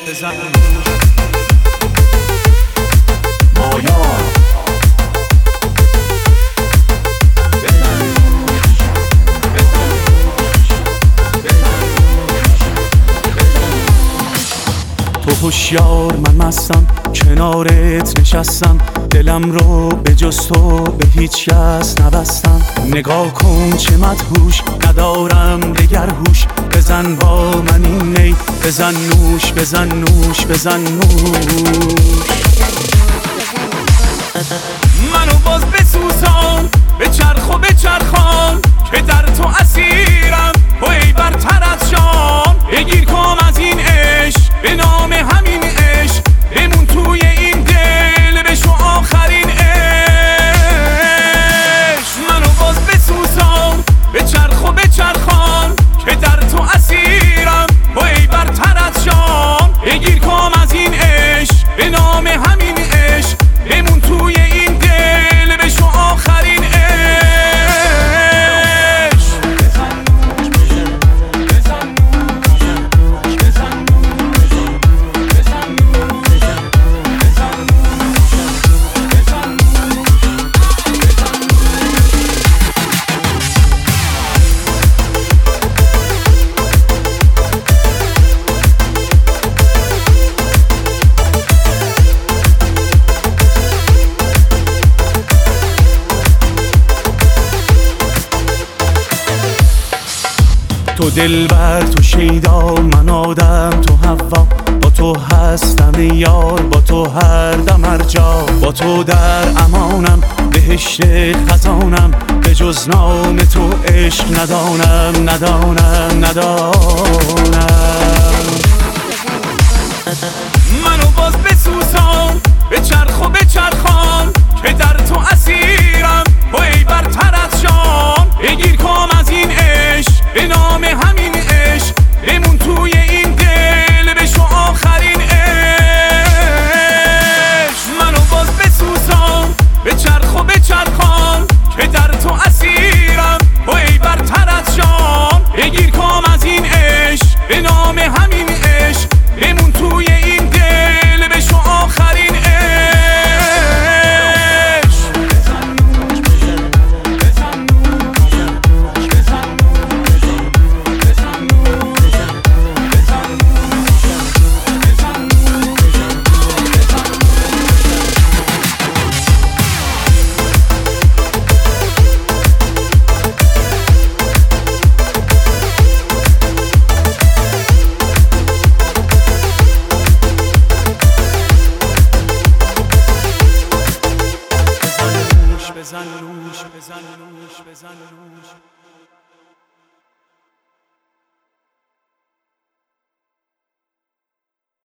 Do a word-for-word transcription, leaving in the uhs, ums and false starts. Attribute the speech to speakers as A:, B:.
A: بزن مایان تو هوشیار من مستم، کنارت نشستم، دلم رو به جز تو به هیچ کس نبستم. نگاه کن چه مدهوش، ندارم دگر هوش، بزن با من این می، بزن نوش، بزن نوش، بزن نوش. منو باز بسوزان، به چرخ و به چرخان، که در تو اسیرم و ای برتر از جان. بگیر کام از این عشق، به نام همین عشق، بمون توی این دل، بشو آخرین عشق. منو باز بسوزان، به چرخ و به چرخان، که در تو اسیرم و ای برتر از جان. بگیر کام از این عشق، به نام همین عشق، بمون توی این دل، بشو آخرین عشق. تو دلبر، تو شیدا، من آدم، تو حوا. با تو هستم یار، با تو هر دم هر جا. با تو در امانم، بهشت خزانم، به جز نام تو عشق ندانم، ندانم، ندانم. منو باز بسوزان، به چرخ و به چرخان، که در تو اسیرم و ای برتر از جان. بگیر کام از این عشق، به نام همین عشق، بمون توی این دل، بشو آخرین عشق. منو باز بسوزان، به چرخ و به چرخان، که در تو اسیرم و ای برتر از جان. بگیر کام از این عشق، به نام همین عشق، بمون توی این دل، بشو آخرین عشق. بزن نوش، بزن نوش، بزن نوش.